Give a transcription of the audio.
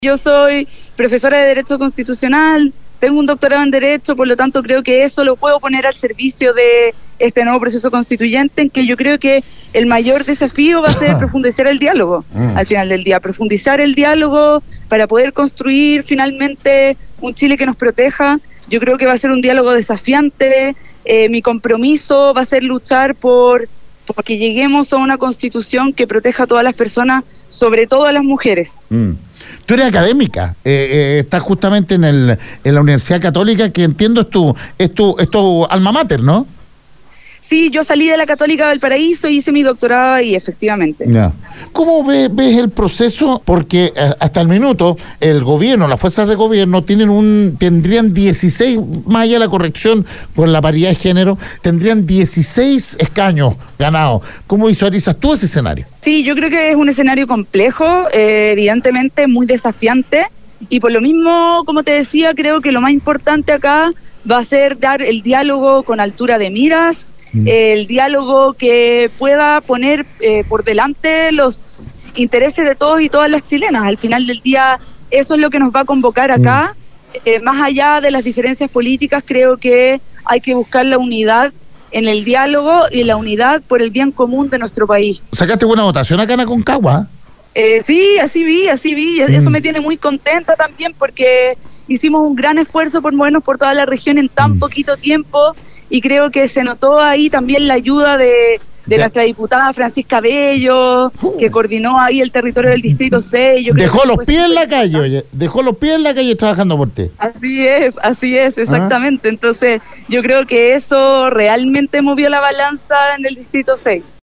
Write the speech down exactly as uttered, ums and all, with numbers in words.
Yo soy profesora de Derecho Constitucional, tengo un doctorado en Derecho, por lo tanto creo que eso lo puedo poner al servicio de este nuevo proceso constituyente, en que yo creo que el mayor desafío va a ser profundizar el diálogo, mm. al final del día, profundizar el diálogo para poder construir finalmente un Chile que nos proteja. Yo creo que va a ser un diálogo desafiante, eh, mi compromiso va a ser luchar por porque lleguemos a una constitución que proteja a todas las personas, sobre todo a las mujeres. Mm. Tú eres académica, eh, eh, estás justamente en, el, en la Universidad Católica, que entiendo es tu, es tu, es tu alma mater, ¿no? Sí, yo salí de la Católica Valparaíso y hice mi doctorado ahí, efectivamente. Ya. ¿Cómo ves, ves el proceso? Porque eh, hasta el minuto el gobierno, las fuerzas de gobierno tienen un, tendrían dieciséis, más allá de la corrección por la paridad de género, tendrían dieciséis escaños ganados. ¿Cómo visualizas tú ese escenario? Sí, yo creo que es un escenario complejo, eh, evidentemente muy desafiante, y por lo mismo, como te decía, creo que lo más importante acá va a ser dar el diálogo con altura de miras, el diálogo que pueda poner eh, por delante los intereses de todos y todas las chilenas. Al final del día, eso es lo que nos va a convocar acá. Eh, más allá de las diferencias políticas, creo que hay que buscar la unidad en el diálogo y la unidad por el bien común de nuestro país. ¿Sacaste buena votación acá en Aconcagua? Eh, sí, así vi, así vi. Eso mm. me tiene muy contenta también, porque hicimos un gran esfuerzo por movernos por toda la región en tan mm. poquito tiempo, y creo que se notó ahí también la ayuda de, de nuestra diputada Francisca Bello, uh. que coordinó ahí el territorio del Distrito seis. Yo dejó creo los pies en la calle, oye, dejó los pies en la calle trabajando por ti. Así es, así es, exactamente. ¿Ah? Entonces, yo creo que eso realmente movió la balanza en el Distrito seis.